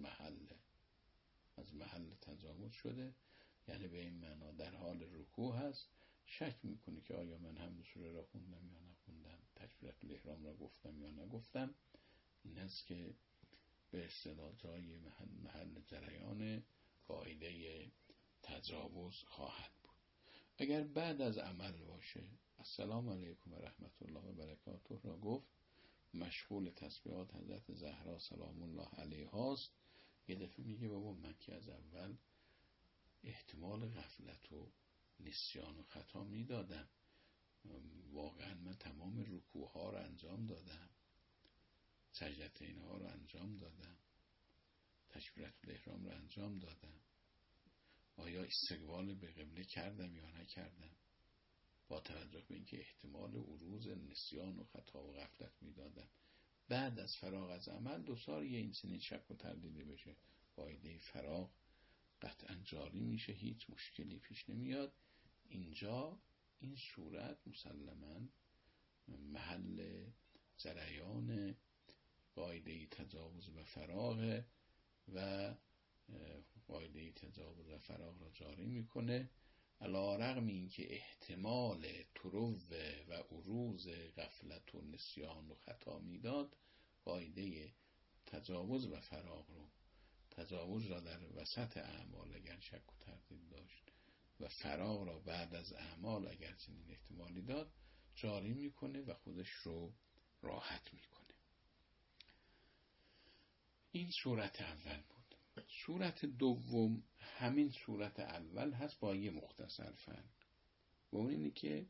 محل تجاوز شده. یعنی به این معنا در حال رکوع هست، شک میکنه که آیا من حمد سوره را خوندم یا نخوندم، تکبیرت الاحرام را گفتم یا نگفتم. این است که به اصطلاح جای محل جریان قاعده تجاوز خواهد بود. اگر بعد از عمل باشه السلام علیکم و رحمت الله و برکاته را گفت، مشغول تسبیحات حضرت زهرا سلام الله علیها است، یه دفعه میگه بابا من که از اول احتمال غفلت و نسیان و خطا میدادم، واقعا من تمام رکوع ها رو انجام دادم، سجدتین ها رو انجام دادم، تکبیرت الاحرام رو انجام دادم، آیا استقبال به قبله کردم یا نکردم، با توجه به اینکه احتمال عروض نسیان و خطا و غفلت میدادم، بعد از فراغ از عمل دوسار یه این سنین شک و تردیده بشه، قاعده فراغ قطعا جاری میشه، هیچ مشکلی پیش نمیاد. اینجا این صورت مسلماً محل جریان قاعده تجاوز و فراغ و قاعده تجاوز و فراغ را جاری میکنه، علی رغم این که احتمال طرو و عروض غفلت و نسیان و خطا میداد، قاعده تجاوز و فراغ رو، تجاوز را در وسط اعمال اگر شک و تردید داشت و فراغ را بعد از اعمال اگر چنین احتمالی داد، جاری میکنه و خودش رو راحت میکنه. این صورت اول بود. صورت دوم همین صورت اول هست با یه مختصر فرق، و اون اینه که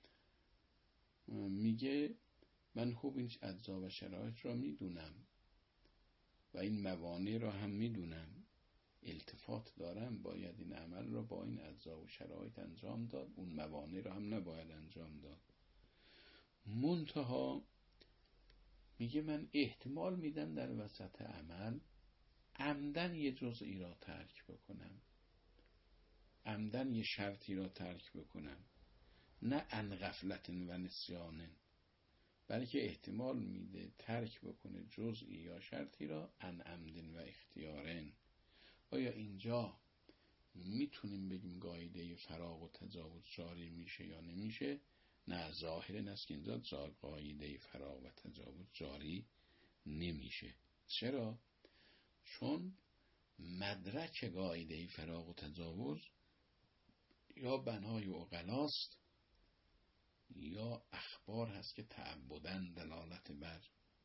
میگه من خوب این اجزا و شرایط را میدونم و این موانع را هم میدونم، التفات دارم، باید این عمل را با این اجزا و شرایط انجام داد، اون موانع را هم نباید انجام داد. منتها میگه من احتمال میدم در وسط عمل عمدن یه جزئی را ترک بکنم، عمدن یه شرطی را ترک بکنم، نه ان غفلت و نسیان، بلکه احتمال میده ترک بکنه جزئی یا شرطی را ان عمد و اختیارن. آیا اینجا میتونیم بگیم قاعده فراغ و تجاوز جاری میشه یا نمیشه؟ نه، ظاهر این است که اینجا قاعده فراغ و تجاوز جاری نمیشه. چرا؟ چون مدرک قاعده فراغ و تجاوز یا بنای عقلاست یا اخبار هست که تعبداً دلالت بر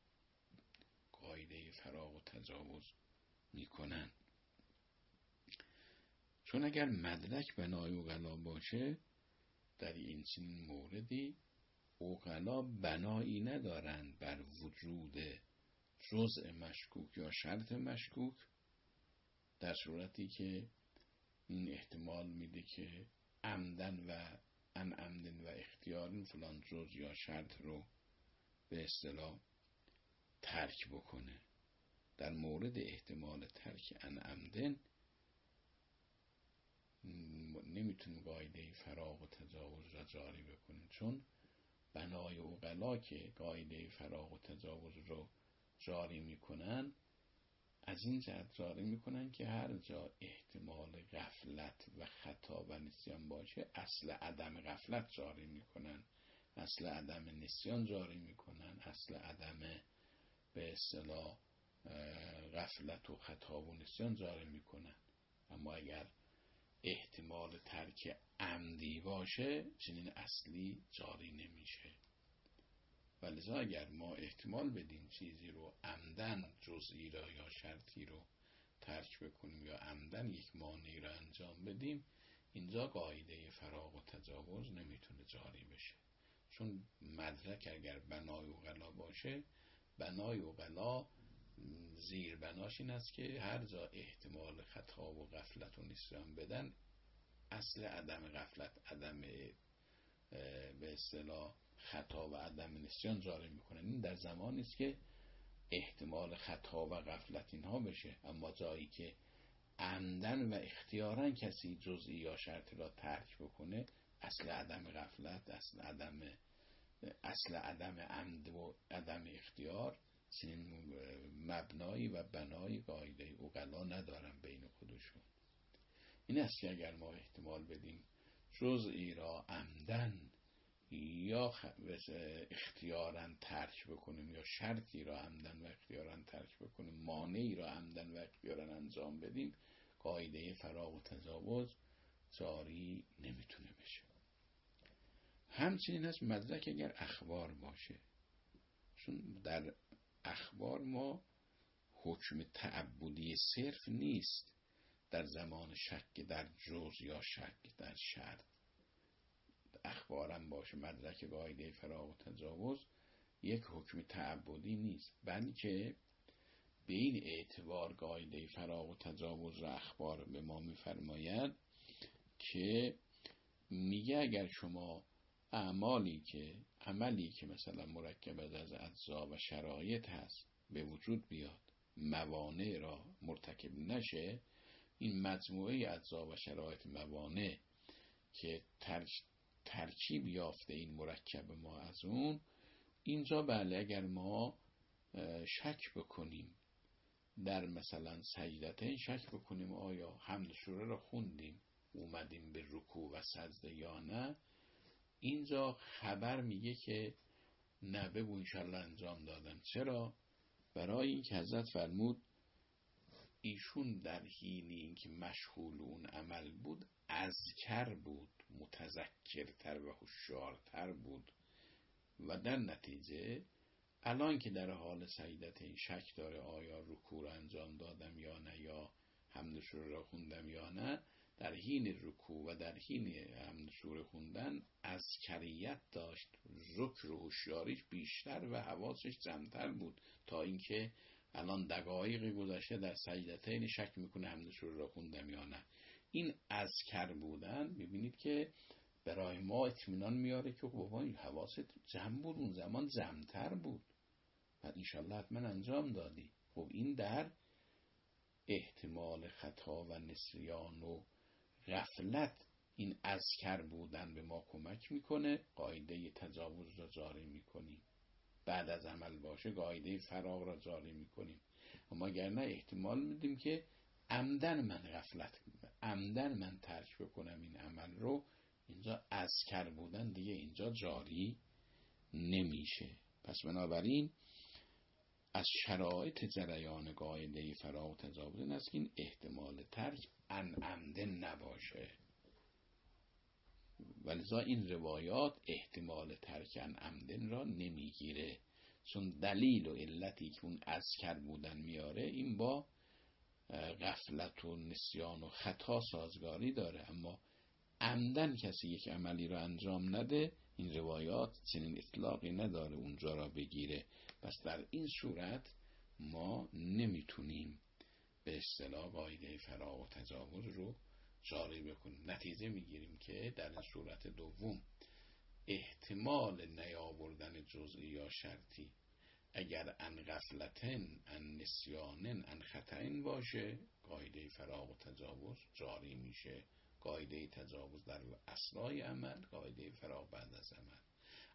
قاعده فراغ و تجاوز میکنن. چون اگر مدرک بنای عقلا باشه، در این چنین موردی عقلا بنایی ندارند بر وجود جزء مشکوک یا شرط مشکوک، در صورتی که این احتمال میده که عمدن و ان عمدن و اختیارن فلان جزء یا شرط رو به اصطلاح ترک بکنه. در مورد احتمال ترک ان عمدن نمیتونیم قاعده فراغ و تجاوز را جاری بکنیم، چون بنای عقلا که قاعده فراغ و تجاوز رو جاری میکنن، از این جهت جاری میکنن که هر جا احتمال غفلت و خطا و نسیان باشه اصل عدم غفلت جاری میکنن، اصل عدم نسیان جاری میکنن، اصل عدم به اصطلاح غفلت و خطا و نسیان جاری میکنن. اما اگر احتمال ترک عمدی باشه چنین اصلی جاری نمیشه. ولذا اگر ما احتمال بدیم چیزی رو عمدن جزئی را یا شرطی رو ترک بکنیم یا عمدن یک مانعی را انجام بدیم، اینجا قاعده فراغ و تجاوز نمیتونه جاری بشه. چون مدرک اگر بنای اوغلا باشه، بنای اوغلا زیر بناش این است که هر جا احتمال خطا و غفلت و نسیان بدن، اصل عدم غفلت، عدم به اصطلاح خطا و عدم نسیان جاری میکنن. این در زمانی است که احتمال خطا و غفلت اینها بشه. اما جایی که عمدن و اختیارا کسی جزئی یا شرطی را ترک بکنه، اصل عدم غفلت، اصل عدم عمد و عدم اختیار چنین مبنایی و بنای قاعده عقلا ندارن بین خودشون. این است که اگر ما احتمال بدیم جزئی را عمدن یا اختیارا ترک بکنیم یا شرطی را عمدن و اختیارا ترک بکنیم، مانعی را عمدن و اختیارا انجام بدیم، قاعده فراغ و تجاوز جاری نمیتونه بشه. همچنین هست مدرک اگر اخبار باشه، چون در اخبار ما حکم تعبدی صرف نیست در زمان شک در جز یا شک در شرط. اخبارم باشه مدرک قاعده فراغ و تجاوز یک حکم تعبدی نیست، بلکه به این اعتبار قاعده فراغ و تجاوز را اخبار به ما میفرماید که میگه اگر شما عملی که مثلا مرکب از اجزا و شرایط هست به وجود بیاد، موانع را مرتکب نشه، این مجموعه اجزا و شرایط موانع که ترکیب یافته این مرکب ما از اون، اینجا بله اگر ما شک بکنیم در مثلا سجدتین، شک بکنیم آیا حمد سوره را خوندیم اومدیم به رکوع و سجده یا نه، اینجا خبر میگه که نه، بگو انشالله انجام دادم. چرا؟ برای اینکه حضرت فرمود ایشون در حین اینکه مشغول اون عمل بود اذکر بود، متذکرتر و هوشیارتر بود و در نتیجه الان که در حال سجدت این شک داره آیا رکوع را انجام دادم یا نه، یا حمد سوره را خوندم یا نه، در حین رکوع و در حین حمد سوره خوندن اذکریت داشت، ذکر و هوشیاریش بیشتر و حواسش جمع‌تر بود تا اینکه الان دقایق گذشته در سجدتین شک میکنه حمد سوره را خوندم یا نه. این اذکر بودن ببینید که برای ما اطمینان میاره که بابا این حواست جمع بود، اون زمان جمع‌تر بود و انشالله حتما انجام دادی. خب این در احتمال خطا و نسیان و غفلت این اذکر بودن به ما کمک میکنه، قاعده تجاوز را جاری میکنیم. بعد از عمل باشه قاعده فراغ را جاری میکنیم. اما اگر نه احتمال میدیم که عمدن من غفلت کنم، عمدن من ترک بکنم این عمل رو، اینجا اذکر بودن دیگه اینجا جاری نمیشه. پس بنابراین از شرایط جریان قاعده فراغ و تجاوز این است که این احتمال ترک عمدن نباشه. ولذا این روایات احتمال ترک عمدن را نمیگیره، چون دلیل و علتی که اون اذکر بودن میاره این با غفلت و نسیان و خطا سازگاری داره. اما عمدن کسی یک عملی را انجام نده، این روایات چنین اطلاقی نداره اونجا را بگیره. پس در این صورت ما نمیتونیم به اصطلاح قاعده فراغ و تجاوز رو جاری بکنیم. نتیجه میگیریم که در این صورت دوم احتمال نیاوردن جزئی یا شرطی اگر ان غفلتن، ان نسیانن، ان خطأن باشه، قاعده فراغ و تجاوز جاری میشه. قاعده تجاوز در اثنای عمل، قاعده فراغ بعد از عمل.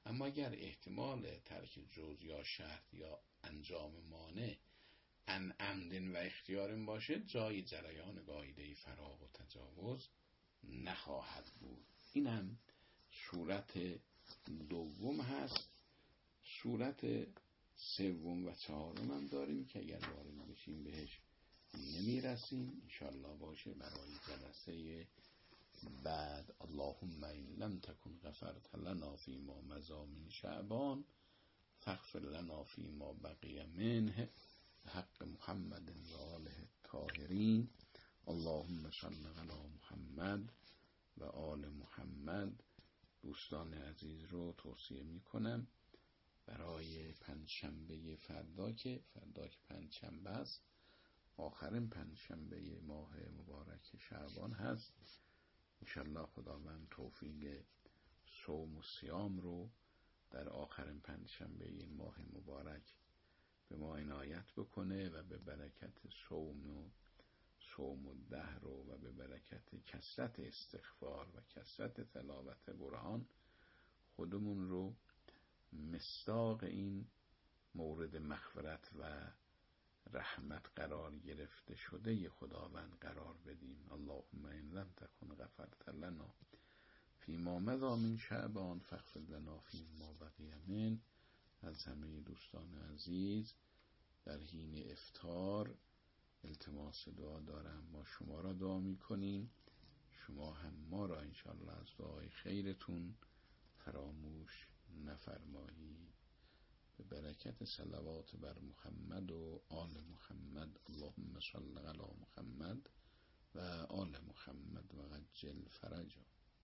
اما اگر احتمال ترک جز یا شرط یا انجام مانع ان عمد و اختیار باشه، جای جریان قاعده فراغ و تجاوز نخواهد بود. این هم صورت دوم هست. صورت سوم و چهارم هم داریم که اگر وارد بشیم بهش نمیرسیم، انشالله باشه برای جلسه بعد. اللهم این لم تکن غفرت لنا فی ما مضی من شعبان فاغفر لنا فی ما بقی منه حق محمد و آله الطاهرین. اللهم صل علی محمد و آل محمد. دوستان عزیز رو توصیه میکنم برای پنجشنبه فردا که پنجشنبه است، آخرین پنجشنبه ماه مبارک شعبان هست، انشالله خداوند توفیق صوم و صیام رو در آخرین پنجشنبه این ماه مبارک به ما عنایت بکنه و به برکت صوم و دهر و به برکت کثرت استغفار و کثرت تلاوت قرآن خودمون رو مصداق این مورد مغفرت و رحمت قرار گرفته شده خداوند قرار بدیم. اللهم ان لم تکن غفرت لنا فی ما مضی من شعبان فاغفر لنا فی ما بقی من. از همه دوستان عزیز در حین افطار التماس دعا دارم، ما شما را دعا میکنیم، شما هم ما را انشاءالله از دعای خیرتون فراموش نفرمایید. به برکت صلوات بر محمد و آل محمد. اللهم صل علی محمد و آل محمد و عجل فرجا.